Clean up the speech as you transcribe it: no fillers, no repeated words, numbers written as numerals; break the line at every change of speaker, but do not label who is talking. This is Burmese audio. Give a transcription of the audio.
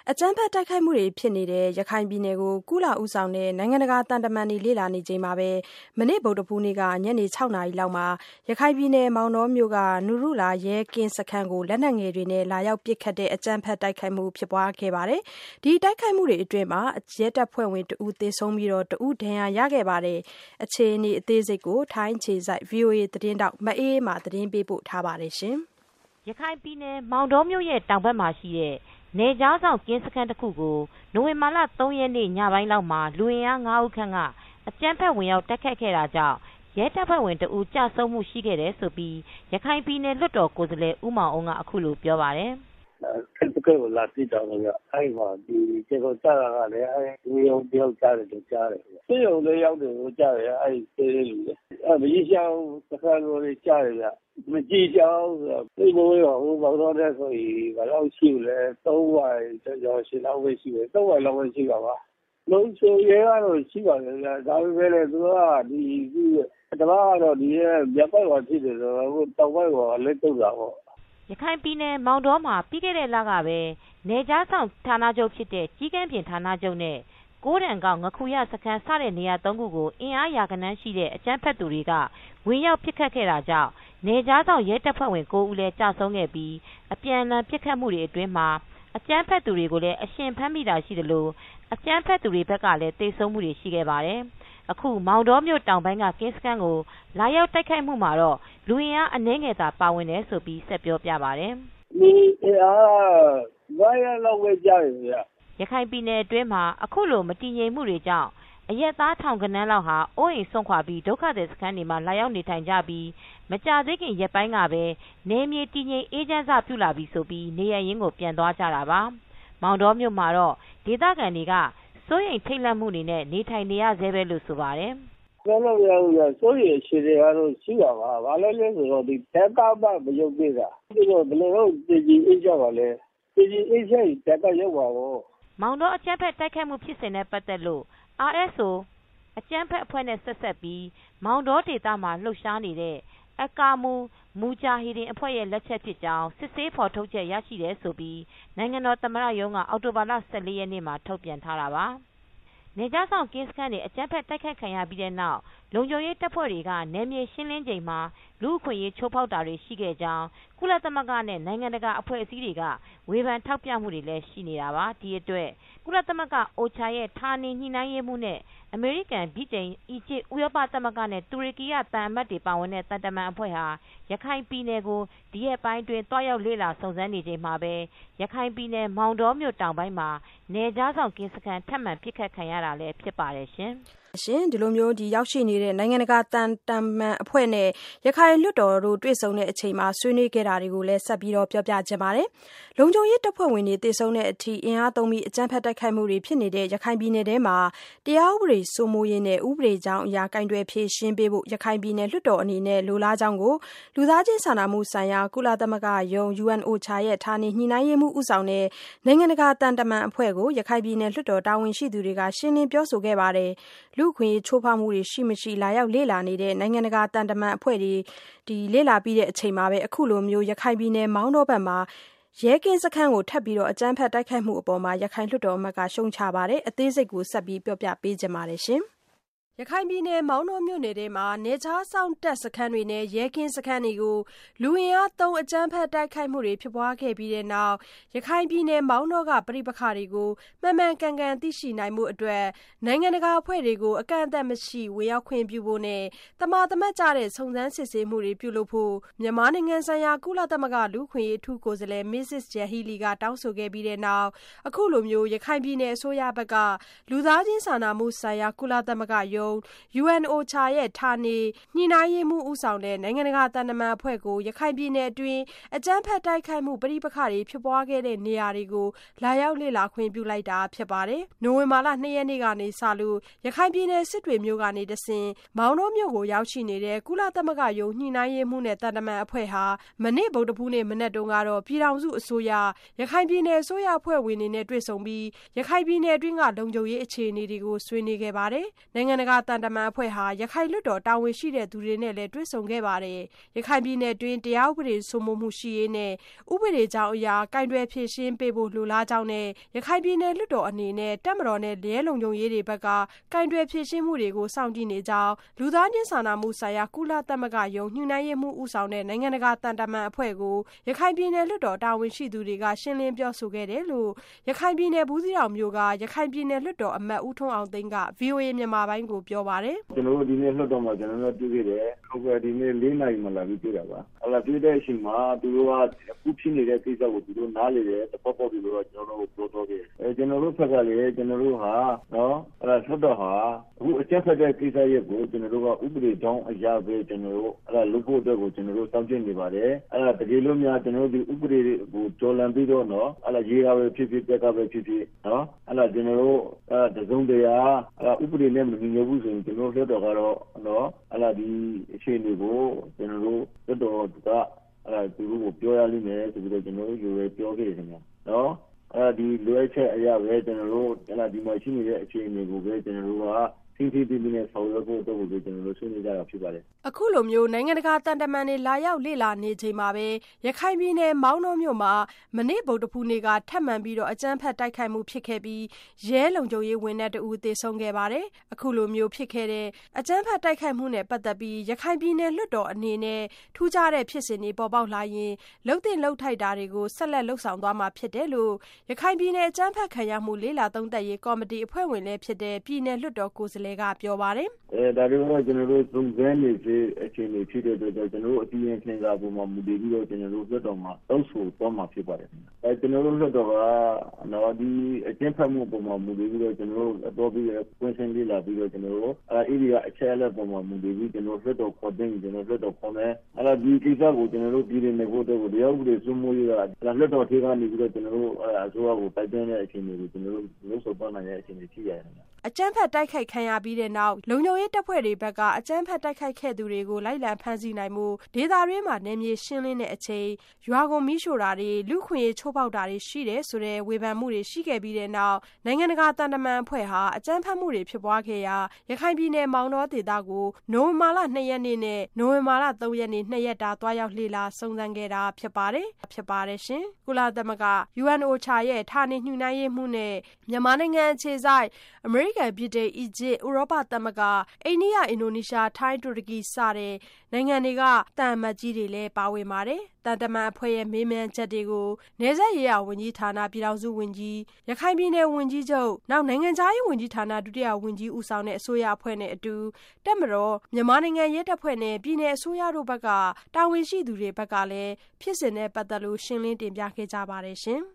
အကြမ်းဖက်တိုက်ခိုက်မှုတွေဖြစ်နေတဲ့ရခိုင်ပြည်နယ်ကိုကုလဦးဆောင်တဲ့နိုင်ငံတကာတန်တမန်တွေလေ့လာနေချိန်မှာပဲမနေ့ဗုဒ္ဓဖူးနေ့ကညနေ 6 နာရီလောက်မှာရခိုင်ပြည်နယ်မောင်တောမြို့ကနူရုလာရဲကင်းစခန်းကိုလက်နက်ငယ်တွေနဲ့လာရောက်ပစ်ခတ်တဲ့အကြမ်းဖက်တိုက်ခိုက်မှုဖြစ်ပွားခဲ့ပါတယ်။ဒီတိုက်ခိုက်မှုတွေအတွင်းမှာရဲတပ်ဖွဲ့ဝင်တဦးသေဆုံးပြီးတော့တဦးဒဏ်ရာရခဲ့ပါတယ်။အခြေအနေအသေးစိတ်ကိုထိုင်းခြေစိုက် VOA သတင်းတောက်မအေးမာသတင်းပေးပို့ထားပါတယ်ရှင်
။ရခိုင်ပြည်နယ်မောင်တောမြို့ရဲ့တောင်ဘက်မှာရှိတဲ့နယ်ကြားဆောင်ကင်းစခန်းတစ်ခုကိုနိုဝင်ဘာလ 3 ရက်နေ့ညပိုင်းလောက်မှာလူဝင်အား 5 ဦးခန့်ကအကြမ်းဖက်ဝင်ရောက်တိုက်ခိုက်ခဲ့တာကြောင့်ရဲတပ်ဖွဲ့ဝင်တဦးကြဆုံးမှုရှိခဲ့တယ်ဆိုပြီးရခိုင်ပြည်နယ်လွှတ်တော်ကိုယ်စားလှယ်ဦးမောင်အောင်ကအခုလိုပြောပါတယ်
။တကယ်ကိုလာတိတောင်းလို့အဲ့မှာဒီကျေကိုကြားတာကလည်းအဲ့ဒီရုံတယောက်ကြားတယ်လို့ကြားတယ်။ဆေးရုံလေးရောက်တယ်လို့ကြားတယ်အဲ့ဆေးလူလေ။အဲ့မကြီးချောင်းစခန်းလိုလေးကြားတယ်ဗျ။မကြီးချောင်းဆိုတော့ဒီဘဝဟိုဘောတော့တဲ့ဆိုရင်ဘာလို့ရှိလဲ3ဝိုင်ကျော်ရှင်လောက်ပဲရှိတယ်3ဝိုင်လောက်ပဲရှိပါပါ။လုံးဆိုရဲကတော့ရှိပါတယ်ဗျာဒါပေမဲ့လည်းသူကဒီတဘာကတော့ဒီရပ်ပိုက်ဝါဖြစ်တယ်ဆိုတော့တောက်ပိုက်ဝါလက်တုပ်တာပေါ့
ရခိုင်ပြည်နယ်မောင်တောမှာပြီးခဲ့တဲ့လကပဲနယ်ကြားဆောင်ဌာနချုပ်ဖြစ်တဲ့ကြီးကန်းပြင်ဌာနချုပ်နဲ့ကိုးတန်ကောင်ငခုရစခန်းစတဲ့နေရာ3ခုကိုအင်အားရာခဏန်းရှိတဲ့အကြမ်းဖက်သူတွေကဝင်ရောက်ပစ်ခတ်ခဲ့တာကြောင့်နယ်ကြားဆောင်ရဲတပ်ဖွဲ့ဝင်9ဦးလည်းကြာဆုံးခဲ့ပြီးအပြန်အလှန်ပစ်ခတ်မှုတွေအတွင်းမှာအကြမ်းဖက်သူတွေကိုလည်းအရှင်ဖမ်းမိတာရှိတယ်လို့အကြမ်းဖက်သူတွေဘက်ကလည်းတေဆုံးမှုတွေရှိခဲ့ပါတယ်။အခုမောင်တော်မြို့တောင်ပိုင်းကကင်းစခန်းကိုလာရောက်တိုက်ခိုက်မှုမှာတော့လူဝင်အားအနှဲငယ်သာပါဝင်တယ်ဆိုပြီးဆက်ပြောပြပါတယ်
။ဒီဘာရလောက်ပဲကြားရဗျာ
။ရခိုင်ပြည်နယ်အတွင်းမှာအခုလိုမတည်ငြိမ်မှုတွေကြောင့်အရက်သားထောင်ကနန်းလောက်ဟာအိုးအိမ်ဆုံးခွာပြီးဒုက္ခသည်စခန်းတွေမှာလာရောက်နေထိုင်ကြပြီးမကြသေးခင်ရက်ပိုင်းကပဲနေမြေတည်ငြိမ်အေးချမ်းစပြုလာပြီးဆိုပြီးနေရရင်းကိုပြန်သွားကြတာပါ။မောင်တော်မြို့မှာတော့ဒေသခံတွေကစိုးရိမ်ထိတ်လန့်မှုတွေနဲ့နေထိုင်နေရဆဲပဲလို့ဆိုပါတယ်
။ပြောလို့ရဘူးလားစိုးရိမ်အခြေတွေကတော့ရှိပါပါ။ဘာလဲလဲဆိုတော့ဒီတက်တာမရုပ်သေးတာ။ဒီတော့ဘယ်လိုတည်ကြည်အေးချမ်းပါလဲ။တည်ကြည်အေးချမ်းတက်တာရောက်ပါဘော
။မောင်တော်အကြမ်းဖက်တိုက်ခိုက်မှုဖြစ်စဉ်နဲ့ပတ်သက်လို့RSO အကြမ်းဖက်အဖွဲ့နဲ့ဆက်ဆက်ပြီးမောင်တော်ဒေသမှာလှုပ်ရှားနေတဲ့အကာမူဂျာဟီဒင်အဖွဲ့ရဲ့လက်ချက်ဖြစ်ကြောင်းစစ်ဆေးဖော်ထုတ်ချက်ရရှိတယ်ဆိုပြီးနိုင်ငံတော်သမ္မတရုံးကအောက်တိုဘာလ 14 ရက်နေ့မှာထုတ်ပြန်ထားတာပါ။နေကြားဆောင်ကင်းစခန်းတွေအကြမ်းဖက်တိုက်ခိုက်ခံရပြီးတဲ့နောက်လုံခြုံရေးတပ်ဖွဲ့တွေကနယ်မြေရှင်းလင်းချိန်မှာလူအခွင့်အရေးချိုးဖောက်တာတွေရှိခဲ့ကြောင်းကုလသမဂ္ဂနဲ့နိုင်ငံတကာအဖွဲ့အစည်းတွေကဝေဖန်ထောက်ပြမှုတွေလည်းရှိနေတာပါ။ဒီအတွက်ကုလသမဂ္ဂOCHAရဲ့ဌာနေညှိနှိုင်းရေးမှူးနဲ့အမေရိကန်ဗြိတိန်အီဂျစ်ဥရောပသမဂ္ဂနဲ့တူရကီကတန်အမတ်တွေပါဝင်တဲ့တန်တမန်အဖွဲ့ဟာရခိုင်ပြည်နယ်ကိုဒီရက်ပိုင်းတွင်တွားရောက်လေ့လာစုံစမ်းနေချိန်မှာပဲရခိုင်ပြည်နယ်မောင်တောမြို့တောင်ပိုင်းမှာနယ်ကြားဆောင်ကင်းစခန်းထပ်မံပစ်ခတ်ခံရတာလည်းဖြစ်ပါတယ်ရှင်။
ဒီလိုမျိုးရောက်ရှိနေတဲ့နိုင်ငံတကာတန်မန်အဖွဲ့နဲ့ရခိုင်လွှတ်တော်တို့တွေ့ဆုံတဲ့အချိန်မှာဆွေးနွေးခဲ့တာတွေကိုလည်းဆက်ပြီးတော့ပြောပြချင်ပါတယ်။လုံခြုံရေးတပ်ဖွဲ့ဝင်တွေတေဆုံးတဲ့အထိအင်အားသုံးပြီးအကြမ်းဖက်တိုက်ခိုက်မှုတွေဖြစ်နေတဲ့ရခိုင်ပြည်နယ်ထဲမှာတရားဥပဒေစိုးမိုးရေးနဲ့ဥပဒေကြောင်းအရာကင်တွယ်ဖြေရှင်းပေးဖို့ရခိုင်ပြည်နယ်လွှတ်တော်အနေနဲ့လိုလားကြောင်းကိုလူသားချင်းစာနာမှုဆိုင်ရာကုလသမဂ္ဂယုံ UNOCHA ရဲ့ဌာနေညှိနှိုင်းရေးမှုဦးဆောင်တဲ့နိုင်ငံတကာတမန်အဖွဲ့ကိုရခိုင်ပြည်နယ်လွှတ်တော်တာဝန်ရှိသူတွေကရှင်းလင်းပြောဆိုခဲ့ပါတယ်။လူခွင့်ချိုးဖောက်မှုတွေရှိမရှိလာရောက်လေ့လာနေတဲ့နိုင်ငံတကာတမန်အဖွဲ့တွေလေ့လာပြီးတဲ့အချိန်မှာပဲအခုလိုမျိုးရခိုင်ပြည်နယ်မောင်းတော့ဘက်မှာရဲကင်းစခန်းကိုထပ်ပြီးတော့အကြမ်းဖက်တိုက်ခိုက်မှုအပေါ်မှာရခိုင်လွှတ်တော်အမတ်ကရှုံချပါတယ်အသေးစိတ်ကိုဆက်ပြီးပြောပြပေးကြပါမယ်ရှင်ရခိုင်ပြည်နယ်မောင်တောမြို့နယ်ထဲမှာနေချားဆောင်တပ်စခန်းတွေနဲ့ရဲကင်းစခန်းတွေကိုလူဝင်အားသုံးအကြမ်းဖက်တိုက်ခိုက်မှုတွေဖြစ်ပွားခဲ့ပြီးတဲ့နောက်ရခိုင်ပြည်နယ်မောင်တောကပဋိပက္ခတွေကိုမှန်မှန်ကန်ကန်သိရှိနိုင်မှုအတွက်နိုင်ငံတကာအဖွဲ့တွေကိုအကန့်အသတ်မရှိဝင်ရောက်ခွင့်ပြုဖို့နဲ့တမတ်ကျတဲ့စုံစမ်းစစ်ဆေးမှုတွေပြုလုပ်ဖို့မြန်မာနိုင်ငံဆိုင်ရာကုလသမဂ္ဂလူ့အခွင့်အရေးအထူးကိုယ်စားလှယ် Mrs. Yanghee Lee ကတောင်းဆိုခဲ့ပြီးတဲ့နောက်အခုလိုမျိုးရခိုင်ပြည်နယ်အစိုးရဘက်ကလူသားချင်းစာနာမှုဆိုင်ရာကုလသမဂ္ဂယုံUNOCHA ရဲ့ဌာနေညှိနှိုင်းရေးမှုဦးဆောင်တဲ့နိုင်ငံတကာတန်တမန်အဖွဲ့ကိုရခိုင်ပြည်နယ်အတွင်းအကြမ်းဖက်တိုက်ခိုက်မှုပဋိပက္ခတွေဖြစ်ပွားခဲ့တဲ့နေရာတွေကိုလာရောက်လေ့လာခွင့်ပြုလိုက်တာဖြစ်ပါတယ်။နိုဝင်ဘာလ 2 ရက်နေ့ကနေစလို့ရခိုင်ပြည်နယ်စစ်တွေမြို့ကနေတဆင်မောင်တောမြို့ကိုရောက်ရှိနေတဲ့ကုလသမဂ္ဂယုံညှိနှိုင်းရေးမှုနဲ့တန်တမန်အဖွဲ့ဟာမနေ့ဗုဒ္ဓဖူးနေ့မနက်တုန်းကတော့ပြည်ထောင်စုအစိုးရရခိုင်ပြည်နယ်အစိုးရအဖွဲ့ဝင်တွေနဲ့တွေ့ဆုံပြီးရခိုင်ပြည်နယ်အတွင်းကလုံခြုံရေးအခြေအနေတွေကိုဆွေးနွေးခဲ့ပါတယ်။နိုင်ငံတကာသံတမန်အဖွဲ့ဟာရခိုင်လွှတ်တော်တာဝန်ရှိတဲ့သူတွေနဲ့လည်းတွေ့ဆုံခဲ့ပါတယ်။ရခိုင်ပြည်နယ်တွင်းတရားဥပဒေစိုးမိုးမှုရှိရေးနဲ့ဥပဒေကြောင်းအရာကိုင်တွယ်ဖြေရှင်းပေးဖို့လိုလားကြောင်းနဲ့ရခိုင်ပြည်နယ်လွှတ်တော်အနေနဲ့တပ်မတော်နဲ့ရဲလုံခြုံရေးတွေဘက်ကကိုင်တွယ်ဖြေရှင်းမှုတွေကိုစောင့်ကြည့်နေကြောင်းလူသားချင်းစာနာမှုဆိုင်ရာကုလသမဂ္ဂယုံညှိနှိုင်းရေးမှုဦးဆောင်တဲ့နိုင်ငံတကာသံတမန်အဖွဲ့ကိုရခိုင်ပြည်နယ်လွှတ်တော်တာဝန်ရှိသူတွေကရှင်းလင်းပြောဆိုခဲ့တယ်လို့ရခိုင်ပြည်နယ်ဘူးသီးတောင်မြို့ကရခိုင်ပြည်နယ်လွှတ်တော်အမတ်ဦးထွန်းအောင်သိန်းက VOA မြန်မာပိုင်းကိုပြောပါတယ်
။ကျွန်တော်တို့ဒီနေ့လွှတ်တော်မှာကျွန်တော်တို့တွေ့ခဲ့တယ်။ဟုတ်ကဲ့ဒီနေ့4 နာရီမှလာပြီးတွေ့တာပါ။တွေ့တဲ့အချိန်မှာသူတို့ကအခုဖြစ်နေတဲ့ကိစ္စကိုသူတို့နားလေတယ်တပတ်ပတ်ပြီးတော့ကျွန်တော်တို့ပြောတော့တယ်။ကျွန်တော်တို့ဖက်ကလည်းကျွန်တော်တို့ဟာနော်လွှတ်တော်ဟာအခုအချက်ဖက်တဲ့ကိစ္စရဲ့ကိုကျွန်တော်တို့ကဥပဒေကြောင်းအရာပဲကျွန်တော်တို့လုပ်ဖို့အတွက်ကိုကျွန်တော်တို့စောင့်ကြည့်နေပါတယ်။တကယ်လို့များကျွန်တော်တို့ဒီဥပဒေကိုကျော်လွန်ပြီးတော့နော်ရေးတာပဲဖြစ်ဖြစ်တက်ကပဲဖြစ်ဖြစ်နော်ကျွန်တော်တို့တစုံတရာဥပဒေနဲ့မညီညွတ်ဘူးဆိုရင်ကျွန်တော်တို့လွှတ်တော်ကတော့နော်ဒီအခြေအနေကိုကျွန်တော်တို့လွှတ်တော်ကသူတို့ကိုပြောရလိမ့်မယ်ဆိုပြီးတော့ကျွန်တော်တို့ယူရပြောခဲ့တယ်ခင်ဗျာနော်ဒီလွှဲချက်အရာပဲကျွန်တော်တို့ဒီမှာရှိနေတဲ့အခြေအနေကိုပဲကျွန်တော်တို့ကပြီးနဲ့ဆောင်ရွက်ဖို့အတွက်ကိုကျွန်တော်တို့ဆွေးနွေးကြတာဖြစ်ပါတယ်
။အခုလိုမျိုးနိုင်ငံတကာတန်တမန်တွေလာရောက်လေ့လာနေချိန်မှာပဲရခိုင်ပြည်နယ်မောင်းနှောမြို့မှာမနေ့ဗုဒ္ဓဖူးနေ့ကထပ်မံပြီးတော့အကြမ်းဖက်တိုက်ခိုက်မှုဖြစ်ခဲ့ပြီးရဲလုံခြုံရေးဝန်ထမ်းတဦးသေဆုံးခဲ့ပါတယ်။အခုလိုမျိုးဖြစ်ခဲ့တဲ့အကြမ်းဖက်တိုက်ခိုက်မှုနဲ့ပတ်သက်ပြီးရခိုင်ပြည်နယ်လွှတ်တော်အနေနဲ့ထူးခြားတဲ့ဖြစ်စဉ်တွေပေါ်ပေါက်လာရင်လှုပ်တင်လှုပ်ထိုက်တာတွေကိုဆက်လက်လှုပ်ဆောင်သွားမှာဖြစ်တယ်လို့ရခိုင်ပြည်နယ်အကြမ်းဖက်ခံရမှုလေ့လာသုံးသပ်ရေးကော်မတီအဖွဲ့ဝင်လည်းဖြစ်တဲ့ပြည်နယ်လွှတ်တော်ကိုယ်စားလှယ်ကပြောပါတယ်
။ဒါတွေကကျွန်တော်တို့သုံးသပ်နေစေအခြေအနေဖြစ်တဲ့အတွက်ကျွန်တော်တို့အတီးရင်ခင်စာပုံမှာမူတည်ပြီးတော့ကျွန်တော်တို့လွှတ်တော်မှာတောင်းဆိုသွားမှာဖြစ်ပါတယ်။ကျွန်တော်တို့လွှတ်တော်ကဒီအကျဉ်းဖတ်မှုပုံမှာမူတည်ပြီးတော့ကျွန်တော်တို့အတော်ပြီးကွင်းဆင်းလေ့လာပြီးတော့ကျွန်တော်တို့အချက်အလက်ပုံမှာမူတည်ပြီးကျွန်တော်လွှတ်တော်ခေါ်တဲ့ကျွန်တော်လွှတ်တော်ခေါ်မယ်။ဒီကိစ္စကိုကျွန်တော်တို့ပြည်နေဖို့အတွက်ကိုတရားဥပဒေစိုးမိုးရေးကလွှတ်တော်ထေကနေပြီးတော့ကျွန်တော်တို့အစိုးရကိုတိုက်တွန်းတဲ့အခြေအနေကိုကျွန်တော်တို့လုပ်ဆောင်သွားနိုင်တဲ့အခြေအနေရှိရတယ်
။အကြမ်းဖက်တိုက်ခိုက်ခံရပြီးတဲ့နောက်လုံခြုံရေးတပ်ဖွဲ့တွေဘက်ကအကြမ်းဖက်တိုက်ခိုက်ခဲ့သူတွေကိုလိုက်လံဖမ်းဆီးနိုင်မှုဒေသတွင်းမှာနယ်မြေရှင်းလင်းတဲ့အချိန်ရွာကိုမီးရှို့တာတွေလူခွင့်ရေးချိုးဖောက်တာတွေရှိတယ်ဆိုတဲ့ဝေဖန်မှုတွေရှိခဲ့ပြီးတဲ့နောက်နိုင်ငံတကာတန်တမန်အဖွဲ့ဟာအကြမ်းဖက်မှုတွေဖြစ်ပွားခဲ့ရာရခိုင်ပြည်နယ်မောင်တောဒေသကိုနိုဝင်ဘာလ2 ရက်နေ့နဲ့နိုဝင်ဘာလ3 ရက်နေ့2 ရက်တာတွားရောက်လေ့လာစုံစမ်းခဲ့တာဖြစ်ပါတယ်ရှင်။ကုလသမဂ္ဂ UNOCHA ရဲ့ဌာနေညှိနှိုင်းရေးမှုနဲ့မြန်မာနိုင်ငံအခြေစိုက်အမေရိကန်ပြည်ထောင်စုအီဂျစ်ဥရောပသမဂ္ဂအိန္ဒိယအင်ဒိုနီးရှားထိုင်းတူရကီစတဲ့နိုင်ငံတွေကတန်အမတ်ကြီးတွေလည်းပါဝင်ပါတယ်။တန်တမန်အဖွဲ့ရဲ့မေးမြန်းချက်တွေကိုနယ်စပ်ရေးရာဝန်ကြီးဌာနပြည်ထောင်စုဝန်ကြီးရခိုင်ပြည်နယ်ဝန်ကြီးချုပ်နောက်နိုင်ငံခြားရေးဝန်ကြီးဌာနဒုတိယဝန်ကြီးဦးဆောင်တဲ့အစိုးရအဖွဲ့နဲ့အတူတပ်မတော်မြန်မာနိုင်ငံရဲတပ်ဖွဲ့နဲ့ပြည်နယ်အစိုးရတို့ဘက်ကတာဝန်ရှိသူတွေဘက်ကလည်းဖြစ်စဉ်နဲ့ပတ်သက်လို့ရှင်းလင်းတင်ပြခဲ့ကြပါတယ်ရှင်။